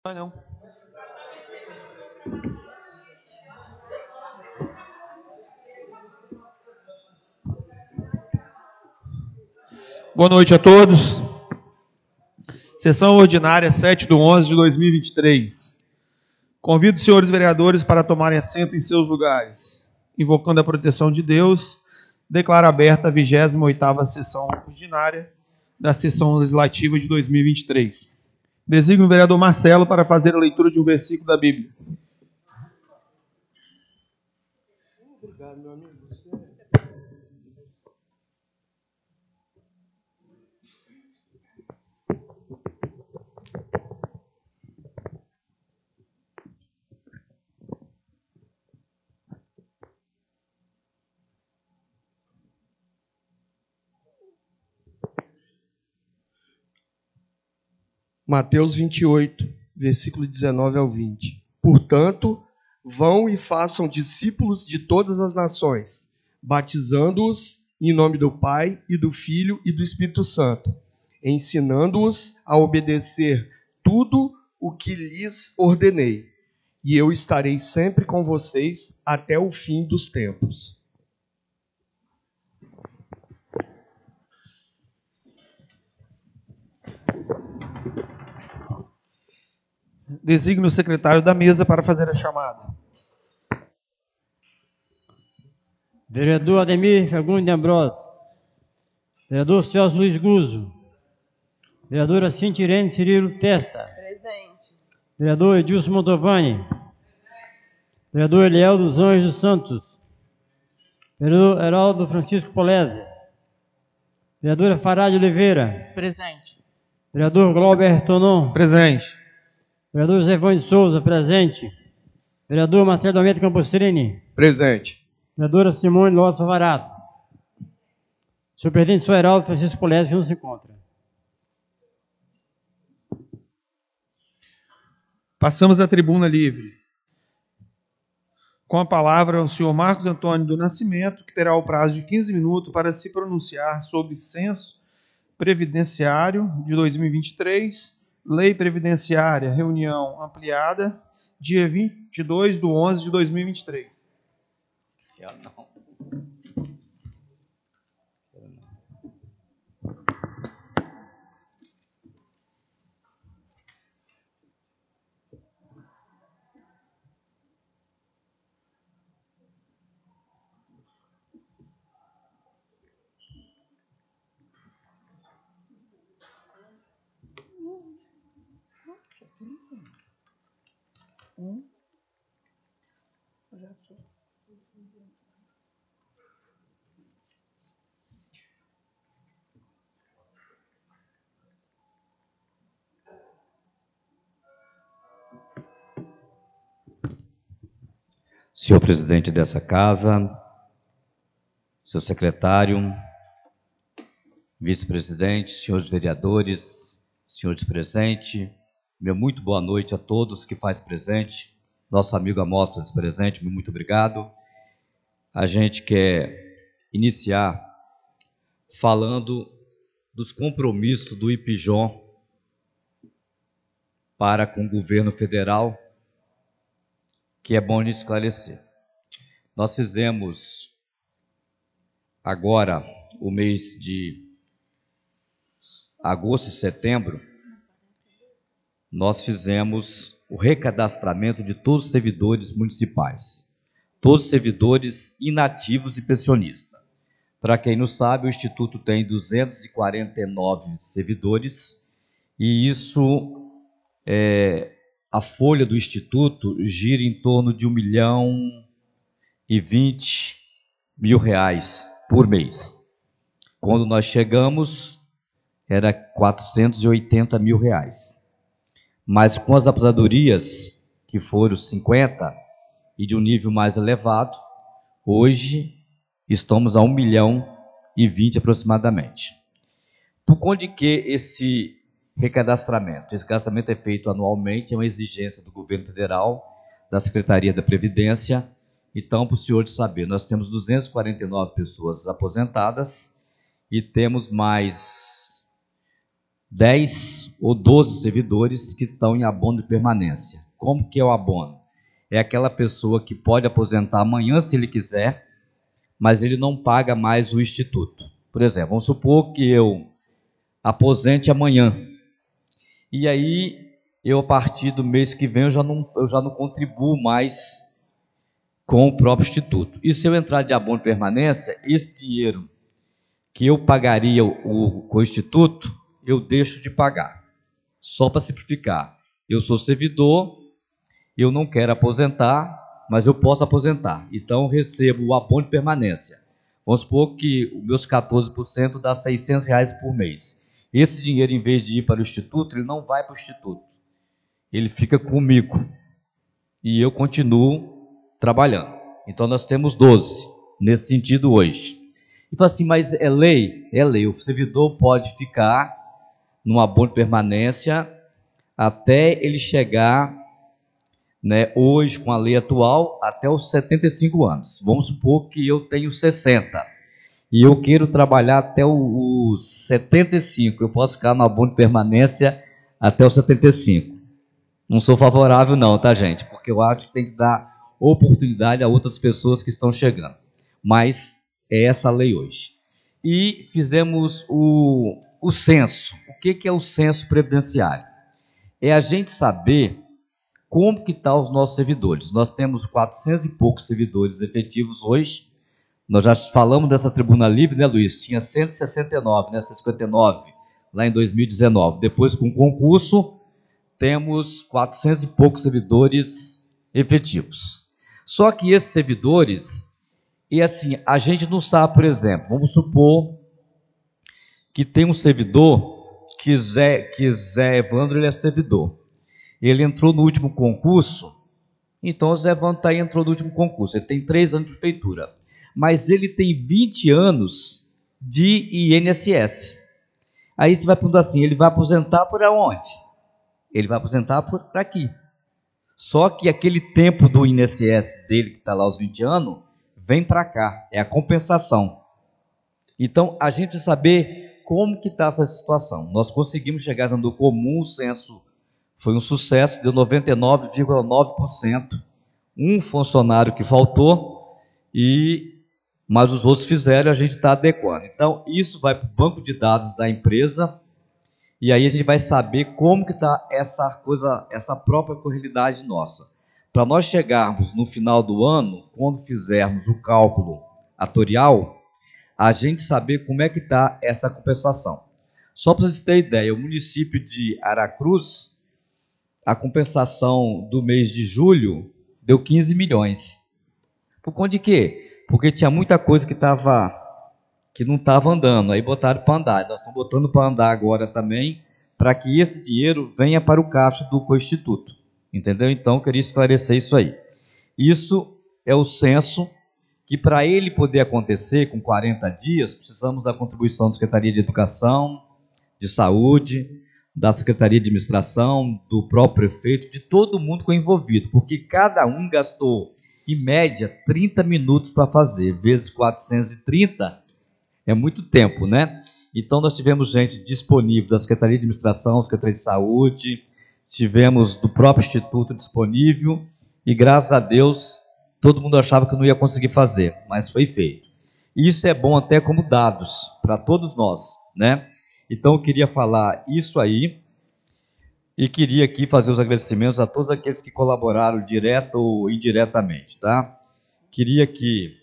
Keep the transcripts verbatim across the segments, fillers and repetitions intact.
Ah, não. Boa noite a todos. Sessão ordinária sete de onze de dois mil e vinte e três. Convido os senhores vereadores para tomarem assento em seus lugares. Invocando a proteção de Deus, declaro aberta a vigésima oitava sessão ordinária da sessão legislativa de dois mil e vinte e três. Designo o vereador Marcelo para fazer a leitura de um versículo da Bíblia. Obrigado, meu amigo. Você... Mateus vinte e oito, versículo dezenove ao vinte. Portanto, vão e façam discípulos de todas as nações, batizando-os em nome do Pai e do Filho e do Espírito Santo, ensinando-os a obedecer tudo o que lhes ordenei. E eu estarei sempre com vocês até o fim dos tempos. Designo o secretário da mesa para fazer a chamada. Vereador Ademir Fagundes de Ambrosio. Vereador Celso Luiz Guzzo. Vereadora Cintia Irene Cirilo Testa. Presente. Vereador Edilson Mantovani. Vereador Eliel dos Anjos dos Santos. Vereador Heraldo Francisco Polese. Vereadora Fará de Oliveira. Presente. Vereador Glauber Tonon. Presente. Vereador Zé Vão de Souza, presente. Vereador Marcelo Almeida Campostrini. Presente. Vereadora Simone Lopes Favarato. Superintendente Sr. Heraldo Francisco Polese, que não se encontra. Passamos à tribuna livre. Com a palavra, o senhor Marcos Antônio do Nascimento, que terá o prazo de quinze minutos para se pronunciar sobre censo previdenciário de dois mil e vinte e três, Lei Previdenciária, reunião ampliada, dia vinte e dois de onze de dois mil e vinte e três. Eu não. Hum? Senhor presidente dessa casa, seu secretário, vice-presidente, senhores vereadores, senhores presentes, meu muito boa noite a todos que faz presente, nosso amigo Amóstoles presente, meu muito obrigado. A gente quer iniciar falando dos compromissos do IPJON para com o governo federal, que é bom esclarecer. Nós fizemos agora o mês de agosto e setembro, nós fizemos o recadastramento de todos os servidores municipais, todos os servidores inativos e pensionistas. Para quem não sabe, o Instituto tem duzentos e quarenta e nove servidores e isso, é, a folha do Instituto gira em torno de um milhão e vinte mil reais por mês. Quando nós chegamos, era quatrocentos e oitenta mil reais. Mas com as aposentadorias, que foram cinquenta, e de um nível mais elevado, hoje estamos a um milhão e vinte aproximadamente. Por conta de que esse recadastramento, esse cadastramento é feito anualmente, é uma exigência do governo federal, da Secretaria da Previdência. Então, para o senhor saber, nós temos duzentas e quarenta e nove pessoas aposentadas e temos mais dez ou doze servidores que estão em abono de permanência. Como que é o abono? É aquela pessoa que pode aposentar amanhã se ele quiser, mas ele não paga mais o instituto. Por exemplo, vamos supor que eu aposente amanhã. E aí, eu a partir do mês que vem, eu já não, eu já não contribuo mais com o próprio instituto. E se eu entrar de abono de permanência, esse dinheiro que eu pagaria o, com o instituto, eu deixo de pagar. Só para simplificar. Eu sou servidor, eu não quero aposentar, mas eu posso aposentar. Então, eu recebo o abono de permanência. Vamos supor que os meus quatorze por cento dá seiscentos reais por mês. Esse dinheiro, em vez de ir para o instituto, ele não vai para o instituto. Ele fica comigo. E eu continuo trabalhando. Então, nós temos doze, nesse sentido hoje. E fala assim, mas é lei? É lei. O servidor pode ficar num abono de permanência até ele chegar, né, hoje, com a lei atual, até os setenta e cinco anos. Vamos supor que eu tenho sessenta e eu quero trabalhar até os setenta e cinco. Eu posso ficar no abono de permanência até os setenta e cinco. Não sou favorável não, tá, gente? Porque eu acho que tem que dar oportunidade a outras pessoas que estão chegando. Mas é essa a lei hoje. E fizemos o, o censo. O que, que é o censo previdenciário? É a gente saber como que estão os nossos servidores. Nós temos quatrocentos e poucos servidores efetivos hoje. Nós já falamos dessa tribuna livre, né, Luiz? Tinha cento e sessenta e nove, né, cento e cinquenta e nove, lá em dois mil e dezenove. Depois, com o concurso, temos quatrocentos e poucos servidores efetivos. Só que esses servidores, e assim, a gente não sabe, por exemplo, vamos supor que tem um servidor, que Zé, que Zé Evandro, ele é servidor. Ele entrou no último concurso, então o Zé Evandro tá aí, entrou no último concurso, ele tem três anos de prefeitura, mas ele tem vinte anos de I N S S. Aí você vai perguntar assim, ele vai aposentar por onde? Ele vai aposentar por aqui. Só que aquele tempo do I N S S dele, que está lá aos vinte anos, vem para cá, é a compensação. Então, a gente precisa saber como que está essa situação. Nós conseguimos chegar no comum, o censo foi um sucesso, deu noventa e nove vírgula nove por cento. Um funcionário que faltou, e, mas os outros fizeram, a gente está adequando. Então, isso vai para o banco de dados da empresa, e aí a gente vai saber como que está essa coisa, essa própria realidade nossa. Para nós chegarmos no final do ano, quando fizermos o cálculo atorial, a gente saber como é que está essa compensação. Só para vocês terem ideia, o município de Aracruz, a compensação do mês de julho deu quinze milhões. Por conta de quê? Porque tinha muita coisa que, tava, que não estava andando, aí botaram para andar. Nós estamos botando para andar agora também, para que esse dinheiro venha para o caixa do Constituto. Entendeu? Então, eu queria esclarecer isso aí. Isso é o censo, que para ele poder acontecer com quarenta dias, precisamos da contribuição da Secretaria de Educação, de Saúde, da Secretaria de Administração, do próprio prefeito, de todo mundo que é envolvido, porque cada um gastou, em média, trinta minutos para fazer, vezes quatrocentos e trinta, é muito tempo, né? Então, nós tivemos gente disponível da Secretaria de Administração, Secretaria de Saúde, tivemos do próprio Instituto disponível, e graças a Deus, todo mundo achava que não ia conseguir fazer, mas foi feito. Isso é bom até como dados, para todos nós, né? Então, eu queria falar isso aí, e queria aqui fazer os agradecimentos a todos aqueles que colaboraram direto ou indiretamente, tá? Queria aqui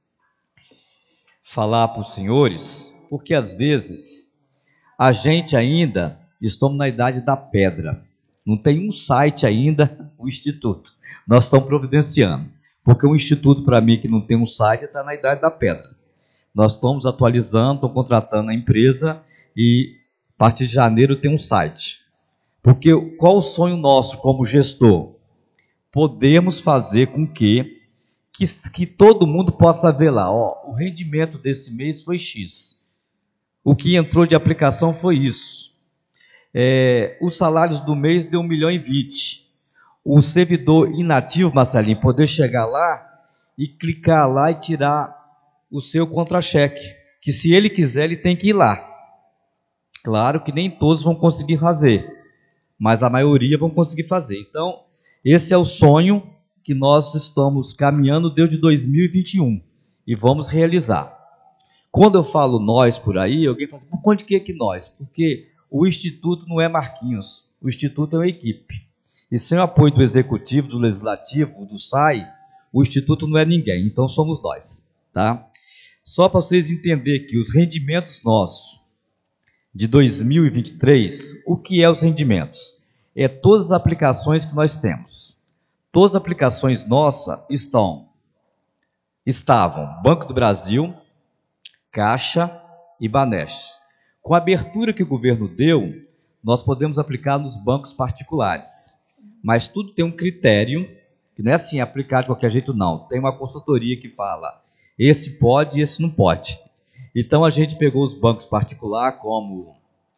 falar para os senhores, porque às vezes a gente ainda estamos na idade da pedra. Não tem um site ainda, o Instituto. Nós estamos providenciando, porque o Instituto, para mim, que não tem um site, está na idade da pedra. Nós estamos atualizando, estamos contratando a empresa, e a partir de janeiro tem um site. Porque qual o sonho nosso como gestor? Podemos fazer com que, que, que todo mundo possa ver lá, ó, o rendimento desse mês foi X. O que entrou de aplicação foi isso. É, os salários do mês deu um milhão e vinte. O servidor inativo, Marcelinho, poder chegar lá e clicar lá e tirar o seu contra-cheque. Que se ele quiser, ele tem que ir lá. Claro que nem todos vão conseguir fazer, mas a maioria vão conseguir fazer. Então, esse é o sonho que nós estamos caminhando desde dois mil e vinte e um e vamos realizar. Quando eu falo nós por aí, alguém fala assim, por conta de que que nós? Porque o Instituto não é Marquinhos, o Instituto é uma equipe. E sem o apoio do Executivo, do Legislativo, do S A I, o Instituto não é ninguém, então somos nós, tá? Só para vocês entenderem que os rendimentos nossos de dois mil e vinte e três, o que é os rendimentos? É todas as aplicações que nós temos. Todas as aplicações nossas estão, estavam Banco do Brasil, Caixa e Banestes. Com a abertura que o governo deu, nós podemos aplicar nos bancos particulares. Mas tudo tem um critério, que não é assim aplicar de qualquer jeito, não. Tem uma consultoria que fala, esse pode e esse não pode. Então a gente pegou os bancos particulares, como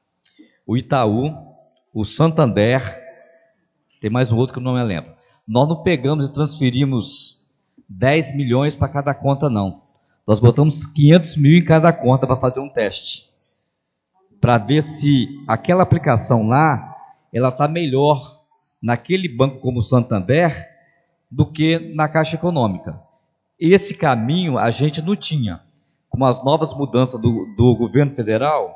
o Itaú, o Santander, tem mais um outro que eu não me lembro. Nós não pegamos e transferimos dez milhões para cada conta, não. Nós botamos quinhentos mil em cada conta para fazer um teste. Para ver se aquela aplicação lá, ela está melhor naquele banco como o Santander do que na Caixa Econômica. Esse caminho a gente não tinha. Com as novas mudanças do, do governo federal,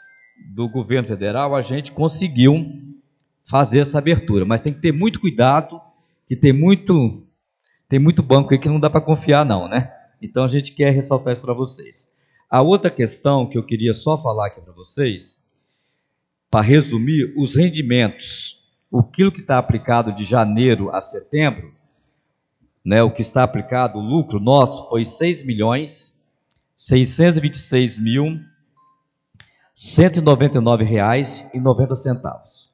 do governo federal, a gente conseguiu fazer essa abertura. Mas tem que ter muito cuidado, que tem muito, tem muito banco aí que não dá para confiar não, né? Então a gente quer ressaltar isso para vocês. A outra questão que eu queria só falar aqui para vocês, para resumir, os rendimentos, aquilo que está aplicado de janeiro a setembro, né, o que está aplicado, o lucro nosso foi seis milhões seiscentos e vinte e seis mil cento e noventa e nove reais e noventa centavos.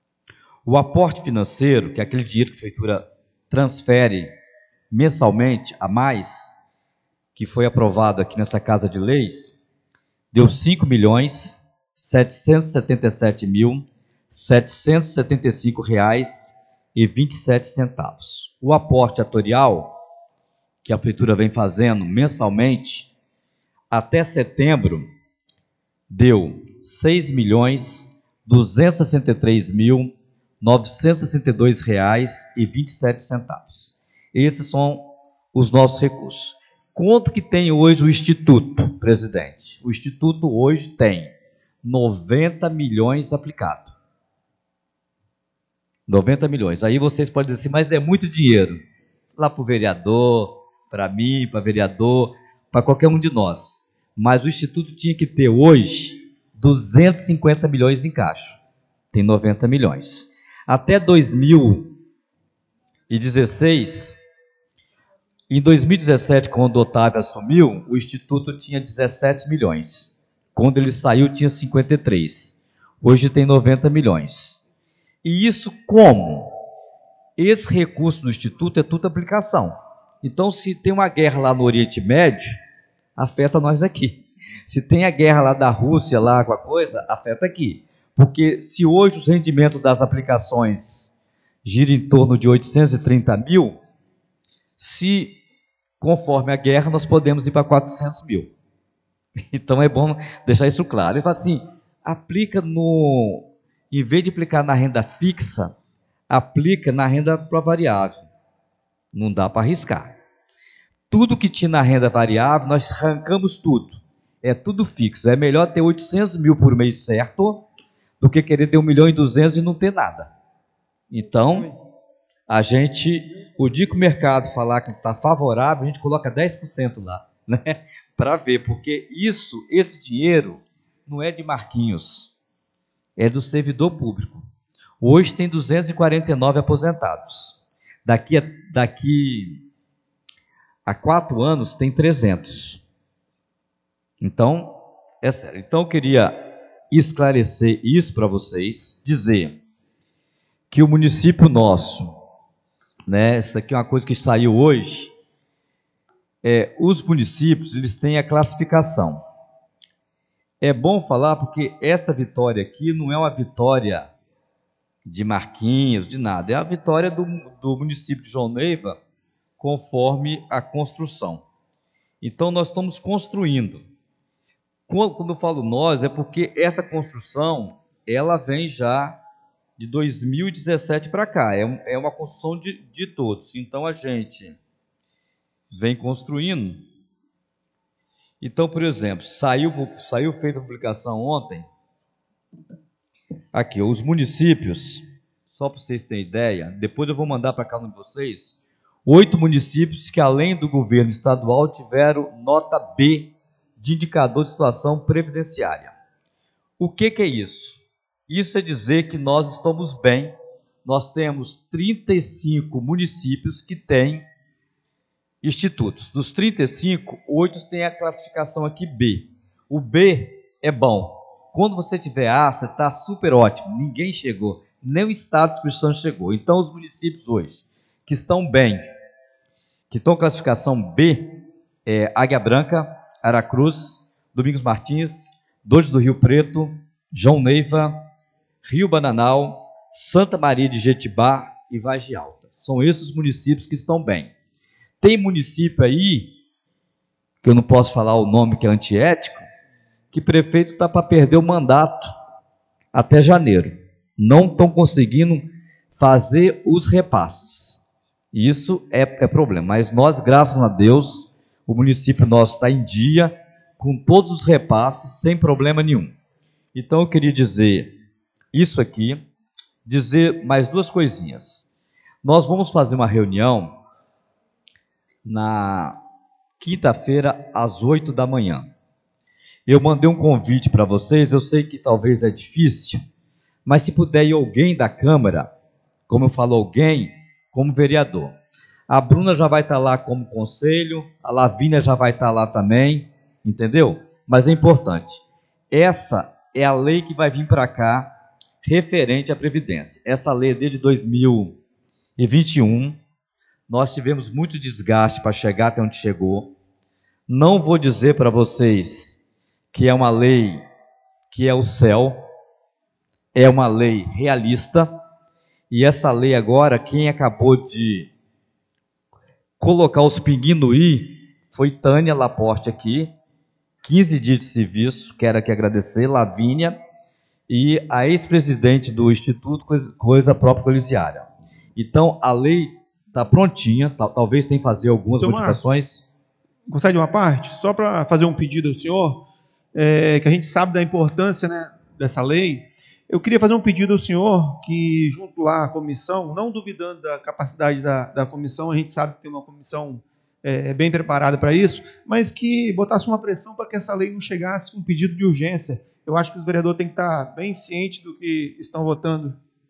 O aporte financeiro, que é aquele dinheiro que a prefeitura transfere mensalmente a mais, que foi aprovado aqui nessa Casa de Leis, deu cinco milhões setecentos e setenta e sete mil setecentos e setenta e cinco reais e vinte e sete centavos. O aporte atorial, que a prefeitura vem fazendo mensalmente, até setembro, deu seis milhões duzentos e sessenta e três mil novecentos e sessenta e dois reais e vinte e sete centavos. Esses são os nossos recursos. Quanto que tem hoje o Instituto, presidente? O Instituto hoje tem noventa milhões aplicados. noventa milhões. Aí vocês podem dizer assim, mas é muito dinheiro. Lá para o vereador, para mim, para vereador, para qualquer um de nós. Mas o Instituto tinha que ter hoje duzentos e cinquenta milhões em caixa. Tem noventa milhões. Até dois mil e dezesseis, em dois mil e dezessete, quando o Otávio assumiu, o Instituto tinha dezessete milhões. Quando ele saiu, tinha cinquenta e três. Hoje tem noventa milhões. E isso como? Esse recurso do Instituto é tudo aplicação. Então, se tem uma guerra lá no Oriente Médio, afeta nós aqui. Se tem a guerra lá da Rússia, lá com a coisa, afeta aqui. Porque se hoje os rendimentos das aplicações giram em torno de oitocentos e trinta mil, se conforme a guerra nós podemos ir para quatrocentos mil. Então é bom deixar isso claro. Ele fala assim, aplica no... Em vez de aplicar na renda fixa, aplica na renda para variável. Não dá para arriscar. Tudo que tinha na renda variável, nós arrancamos tudo. É tudo fixo. É melhor ter oitocentos mil por mês certo, do que querer ter um milhão e duzentos e não ter nada. Então, a gente, o dia que o mercado falar que está favorável, a gente coloca dez por cento lá, né? Para ver, porque isso, esse dinheiro, não é de Marquinhos. É do servidor público. Hoje tem duzentos e quarenta e nove aposentados. Daqui a, daqui a quatro anos tem trezentos. Então, é sério. Então, eu queria esclarecer isso para vocês, dizer que o município nosso, né, isso aqui é uma coisa que saiu hoje, é, os municípios, eles têm a classificação. É bom falar porque essa vitória aqui não é uma vitória de Marquinhos, de nada. É a vitória do, do município de João Neiva conforme a construção. Então, nós estamos construindo. Quando eu falo nós, é porque essa construção, ela vem já de dois mil e dezessete para cá, é, um, é uma construção de, de todos. Então, a gente vem construindo. Então, por exemplo, saiu, saiu feita a publicação ontem, aqui, os municípios, só para vocês terem ideia, depois eu vou mandar para cada um de vocês, oito municípios que, além do governo estadual, tiveram nota B de indicador de situação previdenciária. O que, que é isso? Isso é dizer que nós estamos bem. Nós temos trinta e cinco municípios que têm institutos. Dos trinta e cinco, oito têm a classificação aqui B. O B é bom. Quando você tiver A, você está super ótimo. Ninguém chegou, nem o Estado de Espírito Santo chegou. Então, os municípios hoje que estão bem, que estão classificação B, é Águia Branca, Aracruz, Domingos Martins, Dores do Rio Preto, João Neiva, Rio Bananal, Santa Maria de Jetibá e Vargem Alta. São esses municípios que estão bem. Tem município aí, que eu não posso falar o nome, que é antiético, que prefeito está para perder o mandato até janeiro. Não estão conseguindo fazer os repasses. Isso é, é problema. Mas nós, graças a Deus, o município nosso está em dia, com todos os repasses, sem problema nenhum. Então, eu queria dizer isso aqui, dizer mais duas coisinhas. Nós vamos fazer uma reunião na quinta-feira, às oito da manhã. Eu mandei um convite para vocês, eu sei que talvez é difícil, mas se puder ir alguém da Câmara, como eu falo, alguém, como vereador. A Bruna já vai estar lá como conselho, a Lavínia já vai estar lá também, entendeu? Mas é importante. Essa é a lei que vai vir para cá, referente à Previdência. Essa lei é desde dois mil e vinte e um. Nós tivemos muito desgaste para chegar até onde chegou. Não vou dizer para vocês que é uma lei que é o céu, é uma lei realista, e essa lei agora, quem acabou de colocar os pinguinhos no i foi Tânia Laporte aqui, quinze dias de serviço, quero aqui agradecer, Lavínia, e a ex-presidente do Instituto Coisa Própria Colisiária. Então, a lei está prontinha, tal, talvez tenha que fazer algumas Seu modificações. Marcos, gostaria de uma parte? Só para fazer um pedido ao senhor, é, que a gente sabe da importância, né, dessa lei. Eu queria fazer um pedido ao senhor que, junto lá à comissão, não duvidando da capacidade da, da comissão, a gente sabe que tem uma comissão é, bem preparada para isso, mas que botasse uma pressão para que essa lei não chegasse com um pedido de urgência. Eu acho que os vereadores têm que estar bem cientes do que estão votando.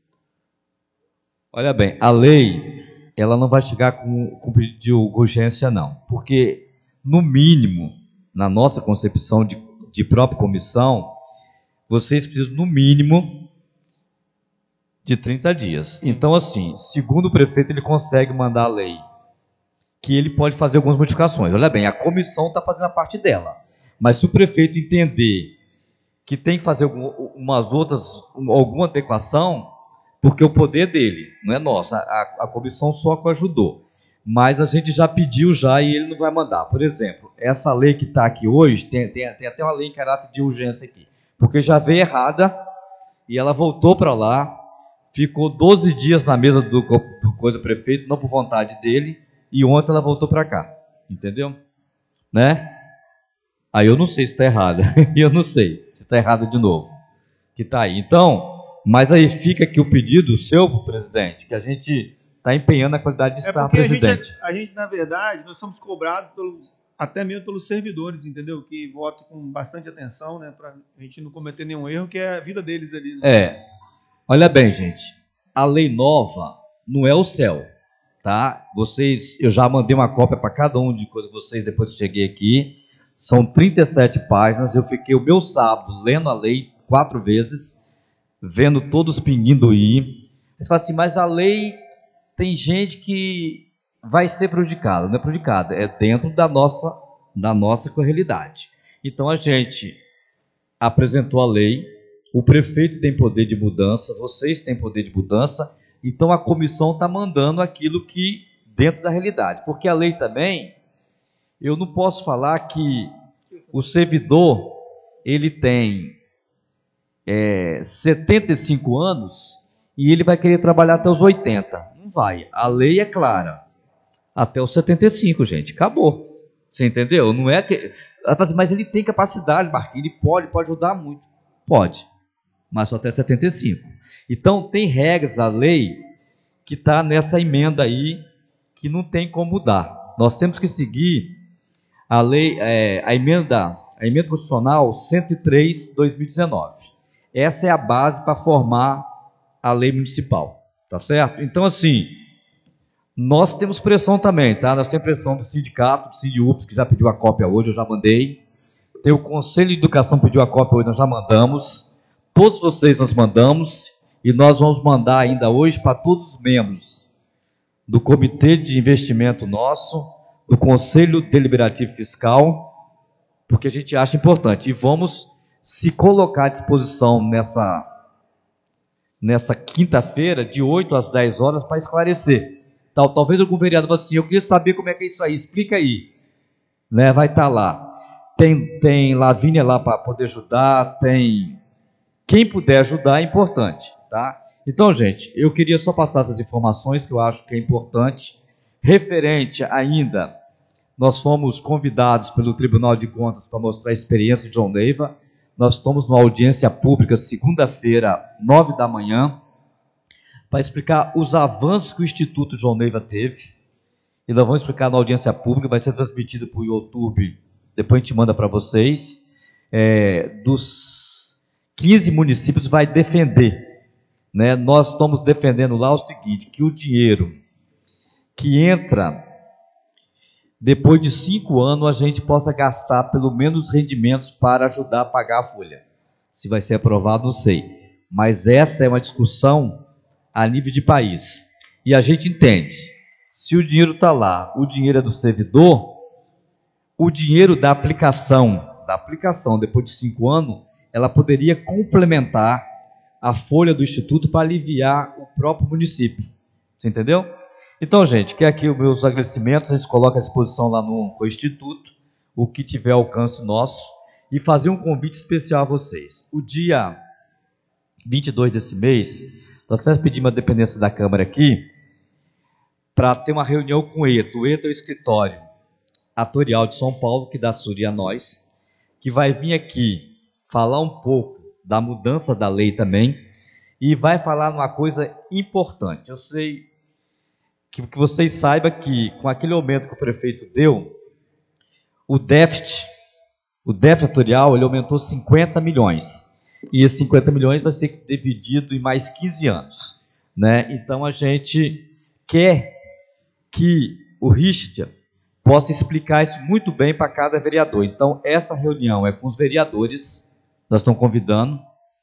Olha bem, a lei, ela não vai chegar com, com pedido de urgência, não. Porque, no mínimo, na nossa concepção de, de própria comissão, vocês precisam, no mínimo, de trinta dias. Então, assim, segundo o prefeito, ele consegue mandar a lei, que ele pode fazer algumas modificações. Olha bem, a comissão está fazendo a parte dela. Mas se o prefeito entender que tem que fazer algumas outras, alguma adequação, porque o poder dele, não é nosso, a, a comissão só ajudou, mas a gente já pediu já e ele não vai mandar. Por exemplo, essa lei que está aqui hoje, tem, tem, tem até uma lei em caráter de urgência aqui, porque já veio errada e ela voltou para lá, ficou doze dias na mesa do, do coisa prefeito, não por vontade dele, e ontem ela voltou para cá, entendeu? Né? Aí eu não sei se está errada, eu não sei se está errada de novo, que está aí. Então, mas aí fica aqui o pedido seu, presidente, que a gente está empenhando a qualidade de estar, é porque presidente. A gente, a gente, na verdade, nós somos cobrados pelo, até mesmo pelos servidores, entendeu? Que votam com bastante atenção, né, para a gente não cometer nenhum erro, que é a vida deles ali. Né? É, olha bem, gente, a lei nova não é o céu, tá? Vocês, eu já mandei uma cópia para cada um de coisas vocês depois que cheguei aqui. São trinta e sete páginas, eu fiquei o meu sábado lendo a lei quatro vezes, vendo todos os pinguinhos do i. Você fala assim, mas a lei tem gente que vai ser prejudicada, não é prejudicada, é dentro da nossa, da nossa realidade. Então a gente apresentou a lei, o prefeito tem poder de mudança, vocês têm poder de mudança, então a comissão está mandando aquilo que dentro da realidade, porque a lei também, eu não posso falar que o servidor, ele tem é, setenta e cinco anos e ele vai querer trabalhar até os oitenta. Não vai. A lei é clara. Até os setenta e cinco, gente. Acabou. Você entendeu? Não é que... Mas ele tem capacidade, Marquinhos. Ele pode, pode ajudar muito. Pode. Mas só até setenta e cinco. Então, tem regras, a lei, que está nessa emenda aí, que não tem como mudar. Nós temos que seguir a lei, é, a emenda, a emenda constitucional cento e três, dois mil e dezenove. Essa é a base para formar a lei municipal, tá certo? Então, assim, nós temos pressão também, tá? Nós temos pressão do sindicato, do Sindiúps, que já pediu a cópia hoje, eu já mandei. Tem o Conselho de Educação que pediu a cópia hoje, nós já mandamos. Todos vocês nós mandamos, e nós vamos mandar ainda hoje para todos os membros do Comitê de Investimento nosso, do Conselho Deliberativo Fiscal, porque a gente acha importante. E vamos se colocar à disposição nessa, nessa quinta-feira, de oito às dez horas, para esclarecer. Tal, talvez algum vereador fale assim, eu queria saber como é que é isso aí, explica aí. Né, vai estar lá. Tem, tem Lavínia lá para poder ajudar, tem... Quem puder ajudar é importante, tá? Então, gente, eu queria só passar essas informações que eu acho que é importante. Referente ainda, nós fomos convidados pelo Tribunal de Contas para mostrar a experiência de João Neiva. Nós estamos numa audiência pública, segunda-feira, nove da manhã, para explicar os avanços que o Instituto João Neiva teve. E nós vamos explicar na audiência pública, vai ser transmitido para o YouTube, depois a gente manda para vocês. É, dos quinze municípios vai defender, né? Nós estamos defendendo lá o seguinte, que o dinheiro que entra depois de cinco anos a gente possa gastar pelo menos rendimentos para ajudar a pagar a folha. Se vai ser aprovado, não sei. Mas essa é uma discussão a nível de país. E a gente entende, se o dinheiro está lá, o dinheiro é do servidor, o dinheiro da aplicação, da aplicação depois de cinco anos, ela poderia complementar a folha do Instituto para aliviar o próprio município. Você entendeu? Então, gente, que aqui os meus agradecimentos, a gente coloca à disposição lá no, no Instituto, o que tiver alcance nosso, e fazer um convite especial a vocês. O dia vinte e dois desse mês, nós até pedimos a dependência da Câmara aqui, para ter uma reunião com o E T A. O E T A é o escritório atorial de São Paulo, que dá assessoria a nós, que vai vir aqui falar um pouco da mudança da lei também, e vai falar uma coisa importante. Eu sei que, que vocês saibam que com aquele aumento que o prefeito deu, o déficit, o déficit atorial, ele aumentou cinquenta milhões, e esses cinquenta milhões vai ser dividido em mais quinze anos, né? Então a gente quer que o Richard possa explicar isso muito bem para cada vereador. Então essa reunião é com os vereadores, nós estamos convidando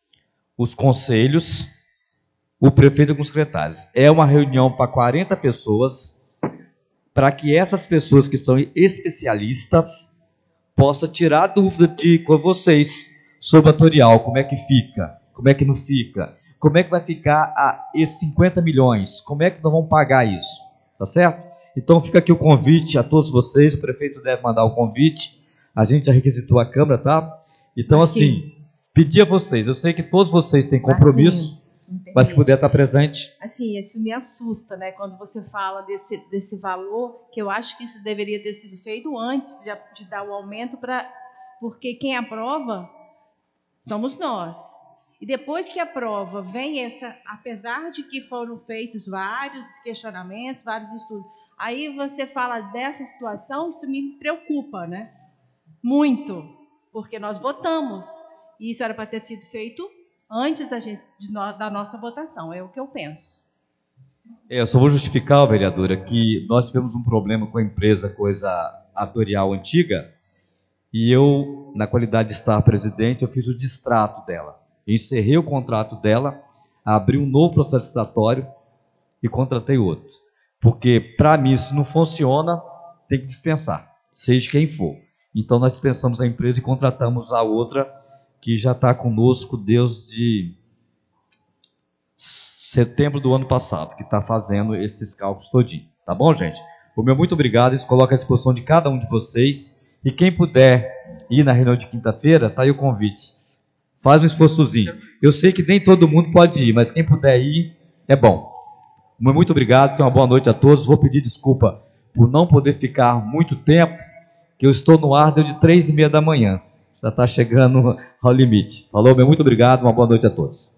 os conselhos, o prefeito e os secretários. É uma reunião para quarenta pessoas, para que essas pessoas que são especialistas possam tirar dúvida de com vocês sobre a atorial, como é que fica, como é que não fica, como é que vai ficar a, esses cinquenta milhões, como é que nós vamos pagar isso, tá certo? Então fica aqui o convite a todos vocês, o prefeito deve mandar o convite, a gente já requisitou a Câmara, tá? Então assim, pedir a vocês, eu sei que todos vocês têm compromisso, Entendi. Mas que puder estar presente. Assim, isso me assusta, né? Quando você fala desse, desse valor, que eu acho que isso deveria ter sido feito antes de, de dar o aumento, pra, porque quem aprova somos nós. E depois que aprova, vem essa, apesar de que foram feitos vários questionamentos, vários estudos, aí você fala dessa situação, isso me preocupa, né? Muito, porque nós votamos, e isso era para ter sido feito antes da, gente, de no, da nossa votação, é o que eu penso. É, eu só vou justificar, vereadora, que nós tivemos um problema com a empresa Coisa Atorial Antiga, e eu, na qualidade de estar presidente, eu fiz o distrato dela. Eu encerrei o contrato dela, abri um novo processo licitatório e contratei outro. Porque, para mim, se não funciona, tem que dispensar, seja quem for. Então, nós dispensamos a empresa e contratamos a outra, que já está conosco desde setembro do ano passado, que está fazendo esses cálculos todinho. Tá bom, gente? O meu muito obrigado, isso coloca à disposição de cada um de vocês. E quem puder ir na reunião de quinta-feira, tá aí o convite. Faz um esforçozinho. Eu sei que nem todo mundo pode ir, mas quem puder ir, é bom. Muito obrigado, tenha uma boa noite a todos. Vou pedir desculpa por não poder ficar muito tempo, que eu estou no ar desde três e meia da manhã. Já está chegando ao limite. Falou, meu muito obrigado, uma boa noite a todos.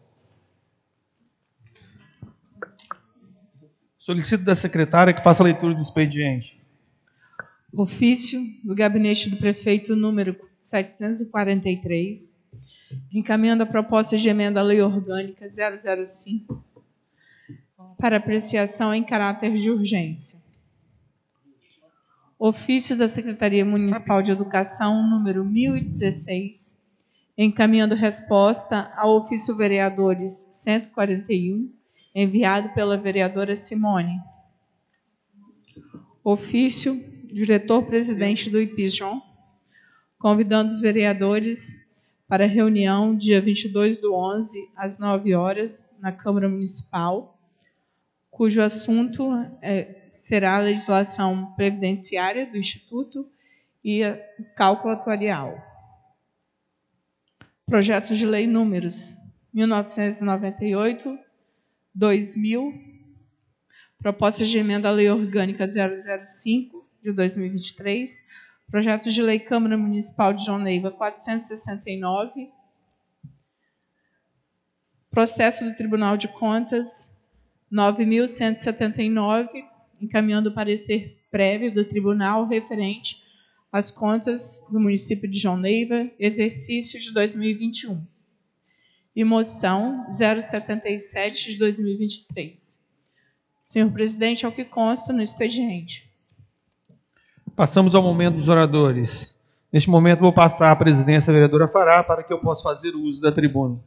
Solicito da secretária que faça a leitura do expediente. Ofício do Gabinete do Prefeito número setecentos e quarenta e três, encaminhando a proposta de emenda à Lei Orgânica zero zero cinco para apreciação em caráter de urgência. Ofício da Secretaria Municipal de Educação número mil e dezesseis, encaminhando resposta ao ofício vereadores cento e quarenta e um, enviado pela vereadora Simone. Ofício diretor-presidente do I P S J O N, convidando os vereadores para a reunião dia vinte e dois do onze, às nove horas, na Câmara Municipal, cujo assunto é, será a legislação previdenciária do Instituto e o cálculo atuarial. Projetos de lei números mil novecentos e noventa e oito, dois mil, propostas de emenda à Lei Orgânica zero zero cinco, de dois mil e vinte e três, projetos de lei Câmara Municipal de João Neiva quatrocentos e sessenta e nove, processo do Tribunal de Contas nove mil cento e setenta e nove, encaminhando o parecer prévio do tribunal referente às contas do município de João Neiva, exercício de dois mil e vinte e um. E moção zero setenta e sete de dois mil e vinte e três. Senhor presidente, ao que consta no expediente. Passamos ao momento dos oradores. Neste momento, vou passar a presidência à vereadora Fará para que eu possa fazer o uso da tribuna.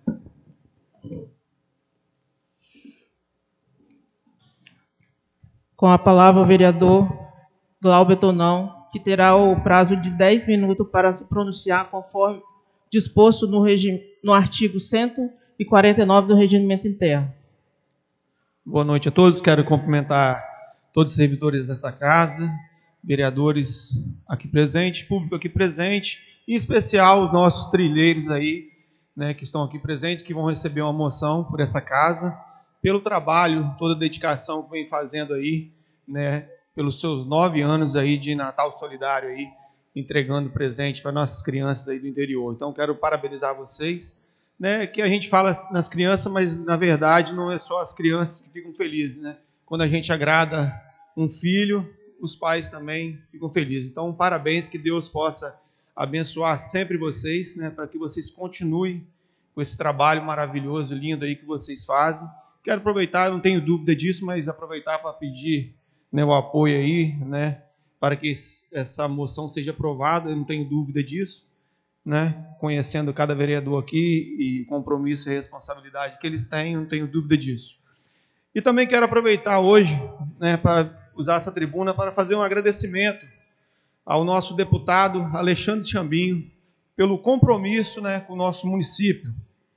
Com a palavra o vereador Glauber Tonão, que terá o prazo de dez minutos para se pronunciar conforme disposto no, regi- no artigo cento e quarenta e nove do Regimento Interno. Boa noite a todos. Quero cumprimentar todos os servidores dessa casa, vereadores aqui presentes, público aqui presente, em especial os nossos trilheiros aí, né, que estão aqui presentes, que vão receber uma moção por essa casa, pelo trabalho, toda a dedicação que vem fazendo aí, né, pelos seus nove anos aí de Natal Solidário aí, entregando presente para nossas crianças aí do interior. Então, quero parabenizar vocês, né, que a gente fala nas crianças, mas na verdade não é só as crianças que ficam felizes, né? Quando a gente agrada um filho, os pais também ficam felizes. Então, parabéns, que Deus possa abençoar sempre vocês, né, para que vocês continuem com esse trabalho maravilhoso, lindo aí que vocês fazem. Quero aproveitar, não tenho dúvida disso, mas aproveitar para pedir, né, o apoio aí, né, para que essa moção seja aprovada, eu não tenho dúvida disso, né, conhecendo cada vereador aqui e compromisso e responsabilidade que eles têm, eu não tenho dúvida disso. E também quero aproveitar hoje, né, para usar essa tribuna para fazer um agradecimento ao nosso deputado Alexandre Chambinho pelo compromisso, né, com o nosso município.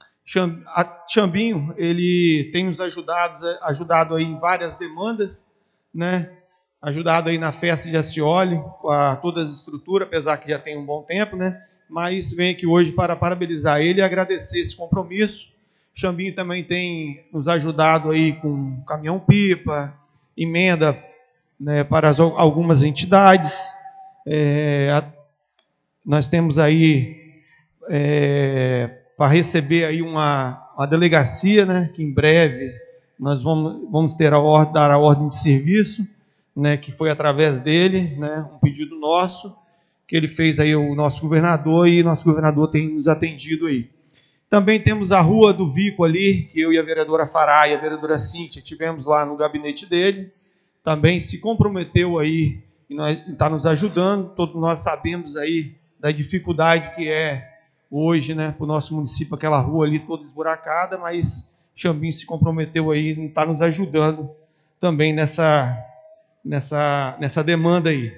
Chambinho, ele tem nos ajudado, ajudado aí em várias demandas, né, ajudado aí na festa de Acioli, com a, todas as estruturas, apesar que já tem um bom tempo, né, mas venho aqui hoje para parabenizar ele e agradecer esse compromisso. Chambinho também tem nos ajudado aí com caminhão-pipa, emenda, né, para as, algumas entidades. É, a, nós temos aí é, para receber aí uma, uma delegacia, né, que em breve nós vamos, vamos ter a ordem, dar a ordem de serviço, né, que foi através dele, né, um pedido nosso, que ele fez aí o nosso governador, e nosso governador tem nos atendido aí. Também temos a Rua do Vico ali, que eu e a vereadora Fará e a vereadora Cíntia tivemos lá no gabinete dele, também se comprometeu aí, e está nos ajudando. Todos nós sabemos aí da dificuldade que é hoje, né, para o nosso município, aquela rua ali toda esburacada, mas Chambinho se comprometeu aí, está nos ajudando também nessa, nessa, nessa demanda aí.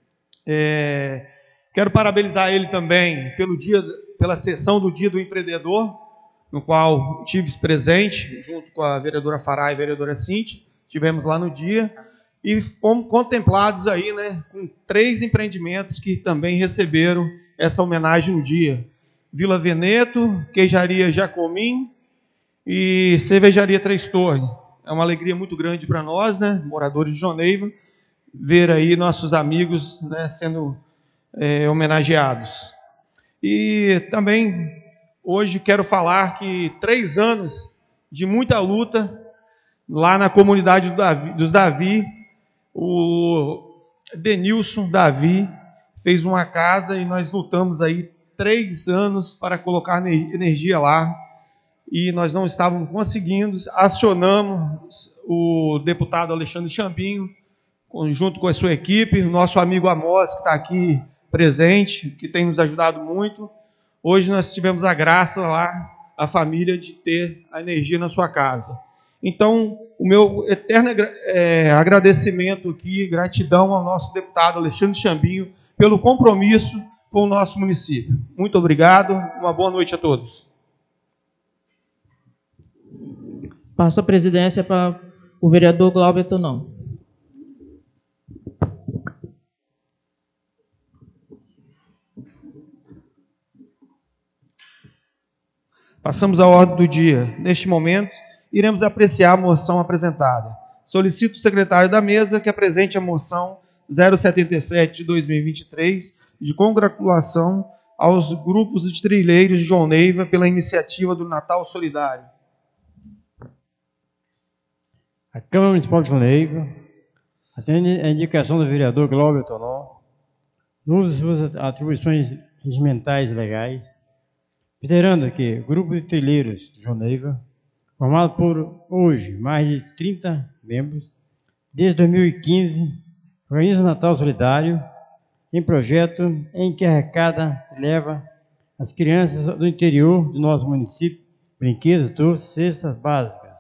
É, quero parabenizar ele também pelo dia, pela sessão do Dia do Empreendedor, no qual tive presente, junto com a vereadora Fará e a vereadora Cíntia, tivemos lá no dia, e fomos contemplados aí, né, com três empreendimentos que também receberam essa homenagem no dia. Vila Veneto, Queijaria Jacomim e Cervejaria Três Torres. É uma alegria muito grande para nós, né, moradores de João Neiva, ver aí nossos amigos, né, sendo é, homenageados. E também hoje quero falar que três anos de muita luta lá na comunidade do Davi, dos Davi, o Denilson Davi fez uma casa e nós lutamos aí três anos para colocar energia lá e nós não estávamos conseguindo. Acionamos o deputado Alexandre Champinho, junto com a sua equipe, o nosso amigo Amós, que está aqui presente, que tem nos ajudado muito. Hoje nós tivemos a graça lá, a família, de ter a energia na sua casa. Então, o meu eterno é, agradecimento aqui, gratidão ao nosso deputado Alexandre Champinho pelo compromisso com o nosso município. Muito obrigado, uma boa noite a todos. Passo a presidência para o vereador Glauber Tonão. Passamos à ordem do dia. Neste momento, iremos apreciar a moção apresentada. Solicito o secretário da mesa que apresente a moção zero setenta e sete de dois mil e vinte e três de congratulação aos grupos de trilheiros de João Neiva pela iniciativa do Natal Solidário. A Câmara Municipal de João Neiva, atende a indicação do vereador Glauber Tonão, usa suas atribuições regimentais e legais, considerando que o grupo de trilheiros de João Neiva, formado por, hoje, mais de trinta membros, desde dois mil e quinze, organiza o Natal Solidário, em projeto em que arrecada e leva às crianças do interior do nosso município brinquedos, doces, cestas básicas.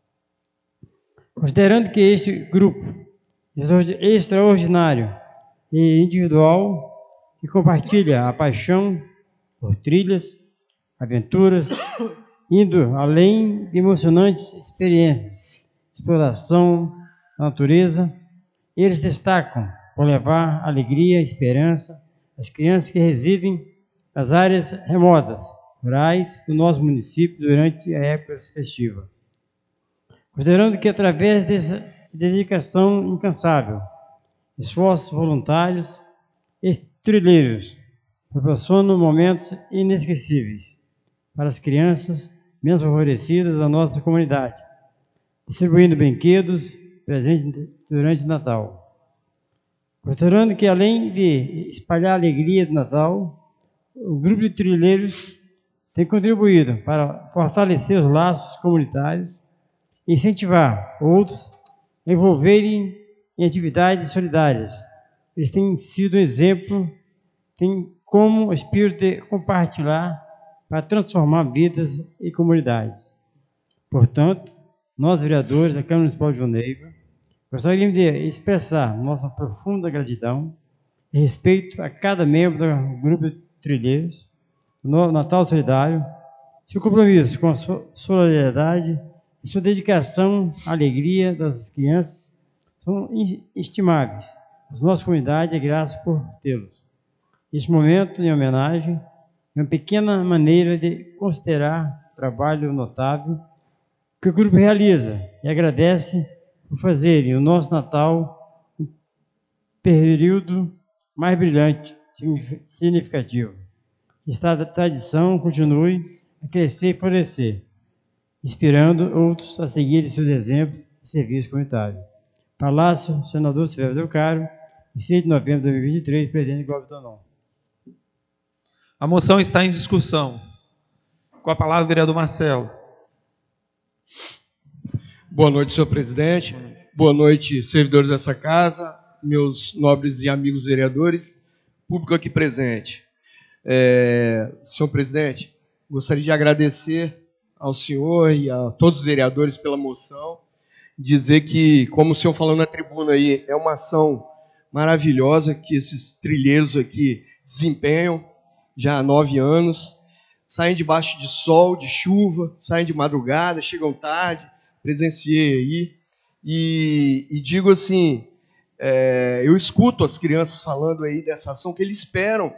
Considerando que este grupo extraordinário e individual que compartilha a paixão por trilhas, aventuras, indo além de emocionantes experiências, exploração da natureza, eles destacam por levar alegria e esperança às crianças que residem nas áreas remotas, rurais do nosso município durante a época festiva. Considerando que, através dessa dedicação incansável, esforços voluntários e trilheiros proporcionam momentos inesquecíveis para as crianças menos favorecidas da nossa comunidade, distribuindo brinquedos, presentes durante o Natal. Considerando que, além de espalhar a alegria do Natal, o grupo de trilheiros tem contribuído para fortalecer os laços comunitários e incentivar outros a envolverem em atividades solidárias. Eles têm sido um exemplo, têm como espírito de compartilhar para transformar vidas e comunidades. Portanto, nós, vereadores da Câmara Municipal de João Neiva, gostaríamos de expressar nossa profunda gratidão e respeito a cada membro do grupo de trilheiros do Natal Solidário, seu compromisso com a solidariedade e sua dedicação à alegria das crianças são inestimáveis. A nossa comunidade é grata por tê-los. Este momento de homenagem é uma pequena maneira de considerar o trabalho notável que o grupo realiza e agradece por fazerem o nosso Natal um período mais brilhante, significativo. Esta tradição continue a crescer e florescer, inspirando outros a seguirem seus exemplos de serviço comunitário. Palácio, senador Silvério Del Caro, em seis de novembro de dois mil e vinte e três, presidente Glauber Tonão. A moção está em discussão. Com a palavra, o vereador Marcelo. Boa noite, senhor presidente. Boa noite, servidores dessa casa, meus nobres e amigos vereadores, público aqui presente. É, senhor presidente, gostaria de agradecer ao senhor e a todos os vereadores pela moção, dizer que, como o senhor falou na tribuna aí, é uma ação maravilhosa que esses trilheiros aqui desempenham já há nove anos, saem debaixo de sol, de chuva, saem de madrugada, chegam tarde, presenciei aí, e, e digo assim, é, eu escuto as crianças falando aí dessa ação, que eles esperam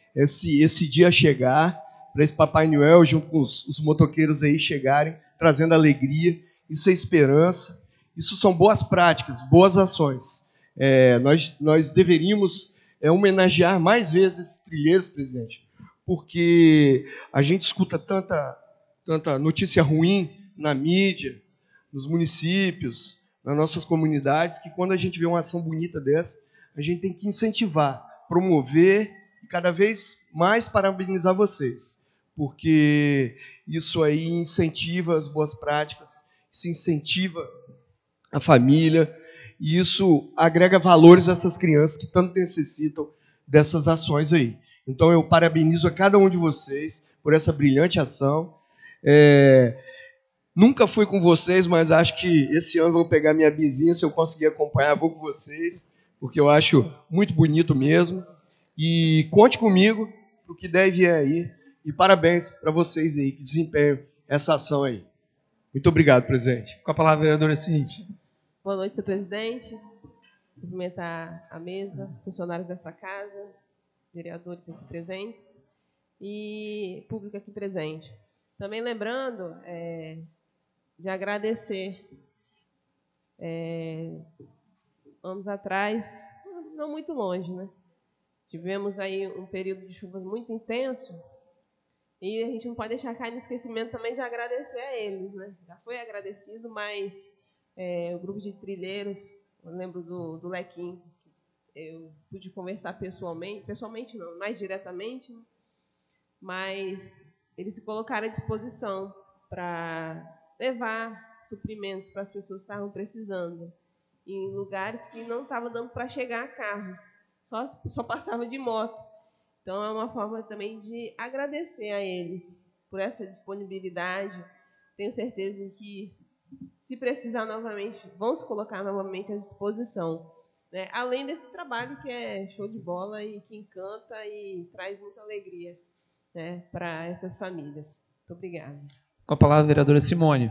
esse, esse dia chegar, para esse Papai Noel, junto com os, os motoqueiros aí chegarem, trazendo alegria, isso é esperança, isso são boas práticas, boas ações. É, nós, nós deveríamos é, homenagear mais vezes trilheiros, presidente, porque a gente escuta tanta, tanta notícia ruim na mídia, nos municípios, nas nossas comunidades, que quando a gente vê uma ação bonita dessa, a gente tem que incentivar, promover e cada vez mais parabenizar vocês, porque isso aí incentiva as boas práticas, isso incentiva a família, e isso agrega valores a essas crianças que tanto necessitam dessas ações aí. Então eu parabenizo a cada um de vocês por essa brilhante ação. É, nunca fui com vocês, mas acho que esse ano vou pegar minha vizinha, se eu conseguir acompanhar, vou com vocês, porque eu acho muito bonito mesmo. E conte comigo para o que deve vir aí. E parabéns para vocês aí que desempenham essa ação aí. Muito obrigado, presidente. Com a palavra, vereadora Cintia. Boa noite, senhor presidente. Cumprimentar a mesa, funcionários desta casa, vereadores aqui presentes e público aqui presente. Também lembrando é, de agradecer. É, anos atrás, não muito longe, né? Tivemos aí um período de chuvas muito intenso e a gente não pode deixar cair no esquecimento também de agradecer a eles, né? Já foi agradecido, mas é, o grupo de trilheiros, eu lembro do, do Lequim, eu pude conversar pessoalmente, pessoalmente não, mais diretamente, né? Mas eles se colocaram à disposição para levar suprimentos para as pessoas que estavam precisando, em lugares que não estava dando para chegar a carro, só, só passava de moto. Então, é uma forma também de agradecer a eles por essa disponibilidade. Tenho certeza que, se precisar novamente, vão se colocar novamente à disposição, né? Além desse trabalho que é show de bola e que encanta e traz muita alegria, né, para essas famílias. Muito obrigada. Com a palavra, vereadora Simone.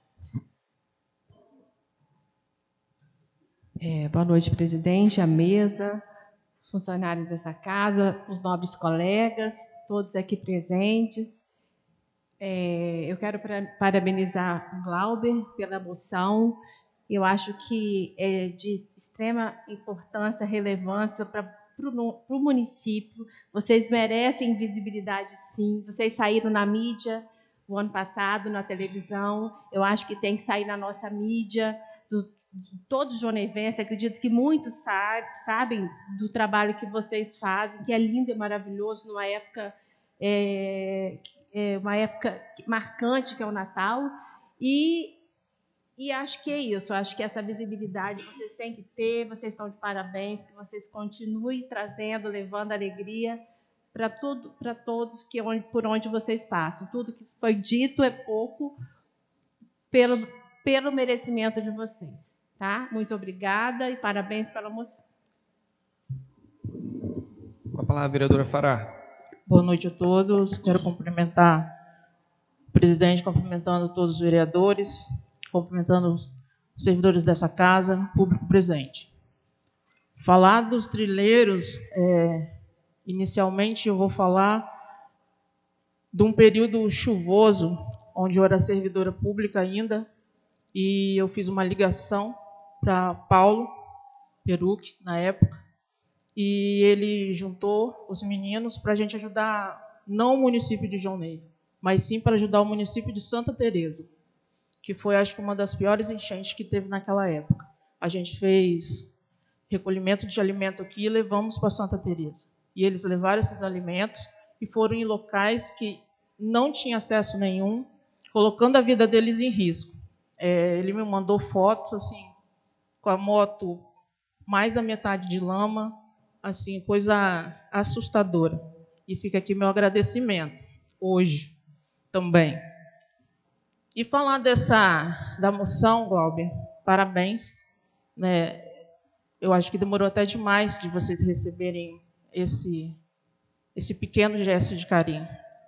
É, boa noite, presidente, a mesa, os funcionários dessa casa, os nobres colegas, todos aqui presentes. É, eu quero pra, parabenizar o Glauber pela moção. Eu acho que é de extrema importância, relevância para o município. Vocês merecem visibilidade, sim. Vocês saíram na mídia o ano passado, na televisão. Eu acho que tem que sair na nossa mídia, do, de todos os jonevenses. Acredito que muitos sabe, sabem do trabalho que vocês fazem, que é lindo e maravilhoso, numa época, é, é uma época marcante, que é o Natal. E, e acho que é isso. Acho que essa visibilidade vocês têm que ter. Vocês estão de parabéns, que vocês continuem trazendo, levando alegria para tudo, para todos que onde, por onde vocês passam. Tudo que foi dito é pouco pelo, pelo merecimento de vocês. Tá? Muito obrigada e parabéns pela moção. Com a palavra, vereadora Fará. Boa noite a todos. Quero cumprimentar o presidente, cumprimentando todos os vereadores, cumprimentando os servidores dessa casa, público presente. Falar dos trilheiros, é, inicialmente eu vou falar de um período chuvoso, onde eu era servidora pública ainda, e eu fiz uma ligação para Paulo Perucchi, na época, e ele juntou os meninos para a gente ajudar, não o município de João Ney, mas sim para ajudar o município de Santa Teresa, que foi, acho que, uma das piores enchentes que teve naquela época. A gente fez recolhimento de alimento aqui e levamos para Santa Teresa. E eles levaram esses alimentos e foram em locais que não tinham acesso nenhum, colocando a vida deles em risco. É, ele me mandou fotos, assim, com a moto mais da metade de lama, assim, coisa assustadora. E fica aqui meu agradecimento, hoje, também. E falar dessa, da moção, Glauber, parabéns, né? Eu acho que demorou até demais de vocês receberem esse, esse pequeno gesto de carinho.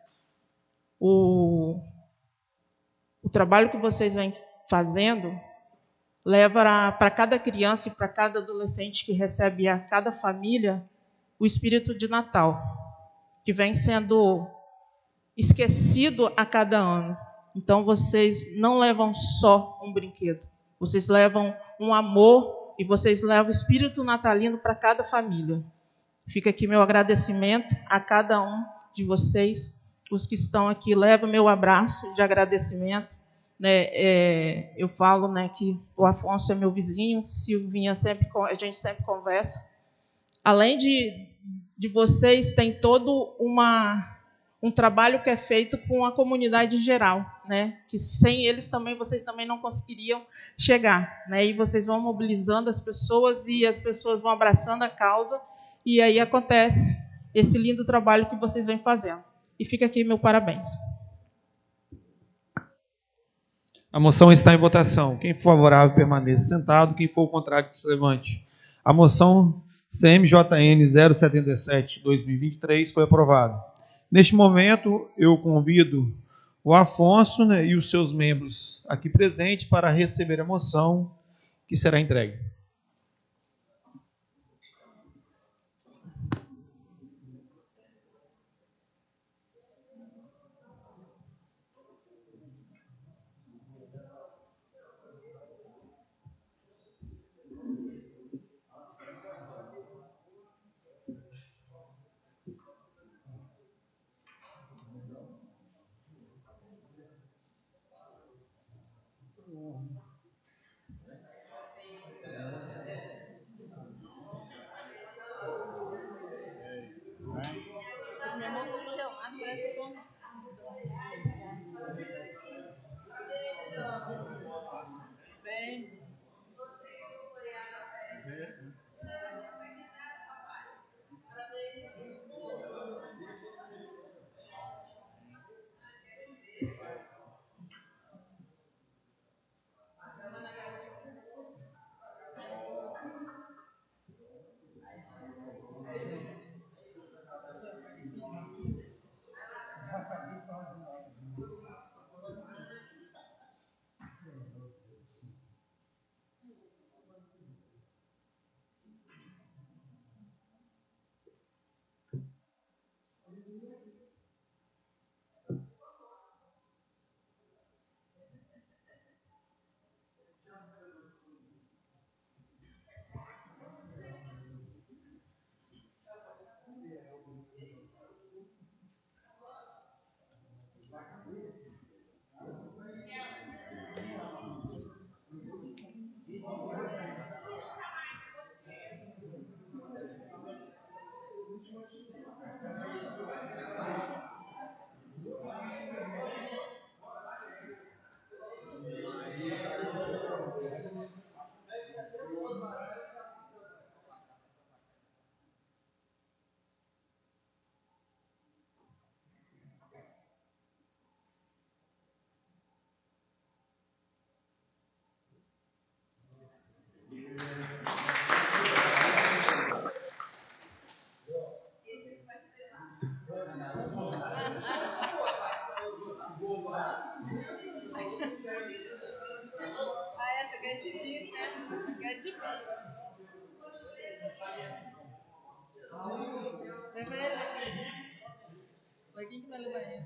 O, o trabalho que vocês vêm fazendo leva para cada criança e para cada adolescente que recebe a cada família o espírito de Natal. que vem sendo esquecido a cada ano. Então, vocês não levam só um brinquedo, vocês levam um amor e vocês levam o espírito natalino para cada família. Fica aqui meu agradecimento a cada um de vocês, os que estão aqui. Levo meu abraço de agradecimento. Né, é, eu falo, né, que o Afonso é meu vizinho, Silvinha sempre, a gente sempre conversa. Além de, de vocês, tem todo uma, um trabalho que é feito com a comunidade geral, né, que sem eles também, vocês também não conseguiriam chegar. Né, e vocês vão mobilizando as pessoas e as pessoas vão abraçando a causa e aí acontece esse lindo trabalho que vocês vêm fazendo. E fica aqui meu parabéns. A moção está em votação. Quem for favorável, permaneça sentado. Quem for contrário, que se levante. A moção C M J N zero setenta e sete barra dois mil e vinte e três foi aprovada. Neste momento, eu convido o Afonso, né, e os seus membros aqui presentes para receber a moção que será entregue. Ah, essa aqui é difícil, né? Essa aqui é difícil. Leva ele aqui. Vai quem que vai levar ele?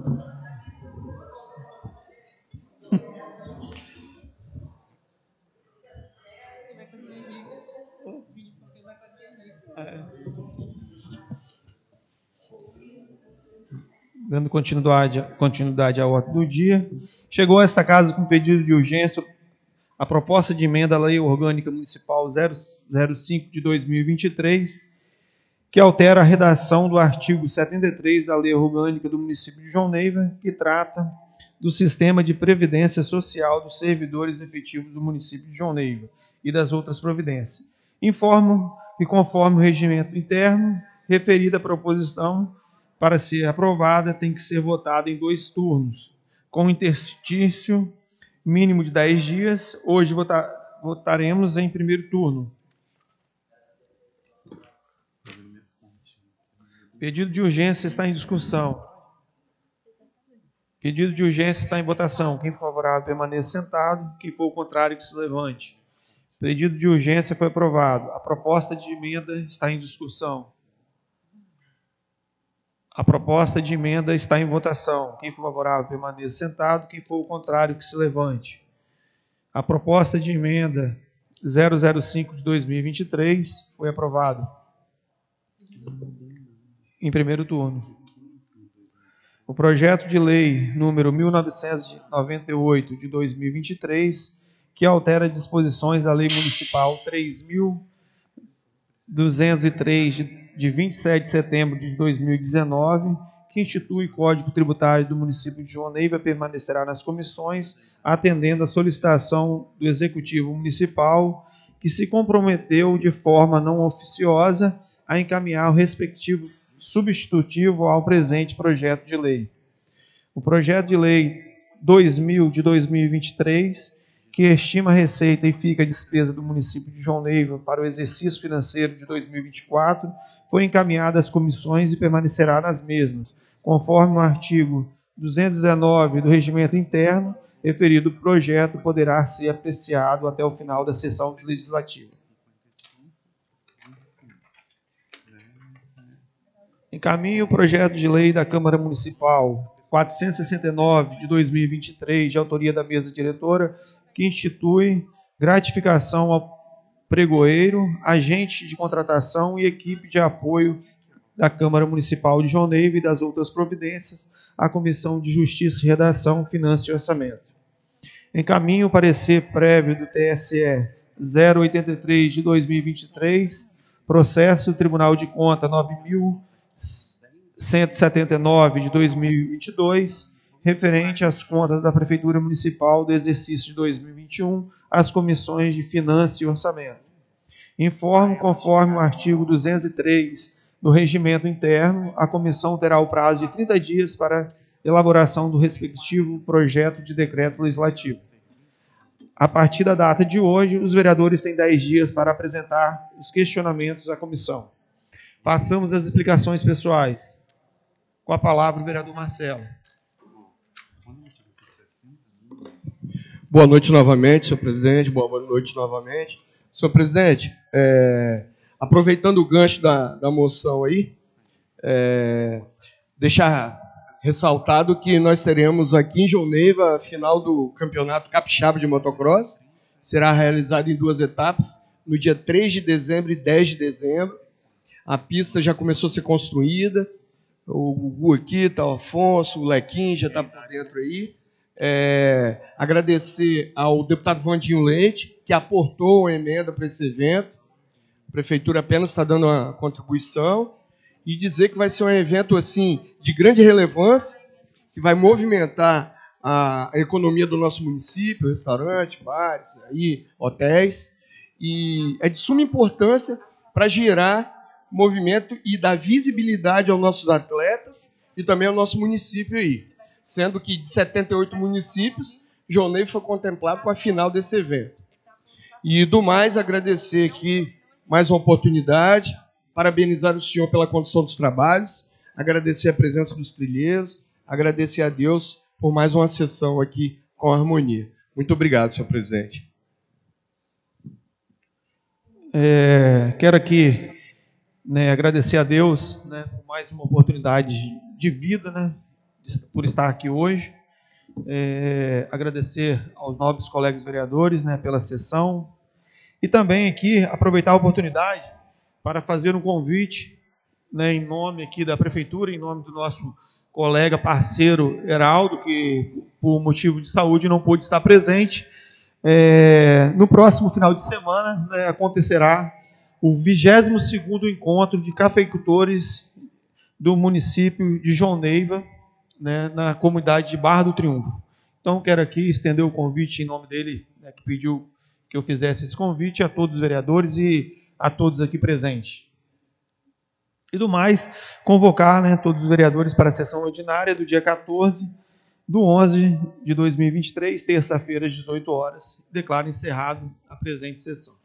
Ele vai fazer inimigo. Porque vai fazer inimigo. Dando continuidade, continuidade à ordem do dia, chegou a esta casa com pedido de urgência a proposta de emenda à Lei Orgânica Municipal zero zero cinco de dois mil e vinte e três, que altera a redação do artigo setenta e três da Lei Orgânica do município de João Neiva, que trata do sistema de previdência social dos servidores efetivos do município de João Neiva e das outras providências. Informo que, conforme o regimento interno, referida proposição, para ser aprovada, tem que ser votada em dois turnos, com interstício mínimo de dez dias. Hoje votar, votaremos em primeiro turno. Pedido de urgência está em discussão. Pedido de urgência está em votação. Quem for favorável, permaneça sentado. Quem for o contrário, que se levante. Pedido de urgência foi aprovado. A proposta de emenda está em discussão. A proposta de emenda está em votação. Quem for favorável, permaneça sentado. Quem for o contrário, que se levante. A proposta de emenda zero zero cinco de dois mil e vinte e três foi aprovada em primeiro turno. O projeto de lei número mil novecentos e noventa e oito de dois mil e vinte e três, que altera disposições da Lei Municipal três mil duzentos e três de vinte e sete de setembro de dois mil e dezenove, que institui Código Tributário do município de João Neiva, permanecerá nas comissões, atendendo à solicitação do Executivo Municipal, que se comprometeu de forma não oficiosa a encaminhar o respectivo substitutivo ao presente projeto de lei. O projeto de lei dois mil de dois mil e vinte e três, que estima a receita e fica a despesa do município de João Neiva para o exercício financeiro de dois mil e vinte e quatro, foi encaminhado às comissões e permanecerá nas mesmas, conforme o artigo duzentos e dezenove do Regimento Interno. Referido projeto poderá ser apreciado até o final da sessão legislativa. Encaminho o projeto de lei da Câmara Municipal quatrocentos e sessenta e nove de dois mil e vinte e três, de autoria da mesa diretora, que institui gratificação ao pregoeiro, agente de contratação e equipe de apoio da Câmara Municipal de João Neiva e das outras providências à Comissão de Justiça e Redação, Finanças e Orçamento. Encaminho o parecer prévio do T S E zero oitenta e três de dois mil e vinte e três, processo do Tribunal de Contas nove mil cento e setenta e nove de dois mil e vinte e dois, referente às contas da Prefeitura Municipal do exercício de dois mil e vinte e um, às comissões de Finanças e Orçamento. Informo, conforme o artigo duzentos e três do Regimento Interno, a comissão terá o prazo de trinta dias para elaboração do respectivo projeto de decreto legislativo. A partir da data de hoje, os vereadores têm dez dias para apresentar os questionamentos à comissão. Passamos às explicações pessoais. Com a palavra, o vereador Marcelo. Boa noite novamente, senhor presidente. Boa noite novamente. Senhor presidente, é, aproveitando o gancho da, da moção aí, é, deixar ressaltado que nós teremos aqui em João Neiva a final do Campeonato Capixaba de Motocross. Será realizado em duas etapas, no dia três de dezembro e dez de dezembro. A pista já começou a ser construída. O Gugu aqui, tá, o Afonso, o Lequim já está por dentro aí. É, agradecer ao deputado Vandinho Leite, que aportou uma emenda para esse evento. A Prefeitura apenas está dando uma contribuição. E dizer que vai ser um evento assim, de grande relevância, que vai movimentar a economia do nosso município, restaurantes, bares, aí, hotéis. E é de suma importância para gerar movimento e dar visibilidade aos nossos atletas e também ao nosso município aí. Sendo que de setenta e oito municípios, João Neiva foi contemplado com a final desse evento. E do mais, agradecer aqui mais uma oportunidade, parabenizar o senhor pela condução dos trabalhos, agradecer a presença dos trilheiros, agradecer a Deus por mais uma sessão aqui com harmonia. Muito obrigado, senhor presidente. É, quero aqui né, agradecer a Deus né, por mais uma oportunidade de vida, né, por estar aqui hoje. É, agradecer aos nobres colegas vereadores né, pela sessão. E também aqui aproveitar a oportunidade para fazer um convite, né, em nome aqui da Prefeitura, em nome do nosso colega, parceiro Heraldo, que por motivo de saúde não pôde estar presente. É, no próximo final de semana né, acontecerá o vigésimo segundo encontro de cafeicultores do município de João Neiva, né, na comunidade de Barra do Triunfo. Então, quero aqui estender o convite em nome dele, né, que pediu que eu fizesse esse convite a todos os vereadores e a todos aqui presentes. E do mais, convocar né, todos os vereadores para a sessão ordinária do dia quatorze do onze de dois mil e vinte e três, terça-feira, às dezoito horas. Declaro encerrado a presente sessão.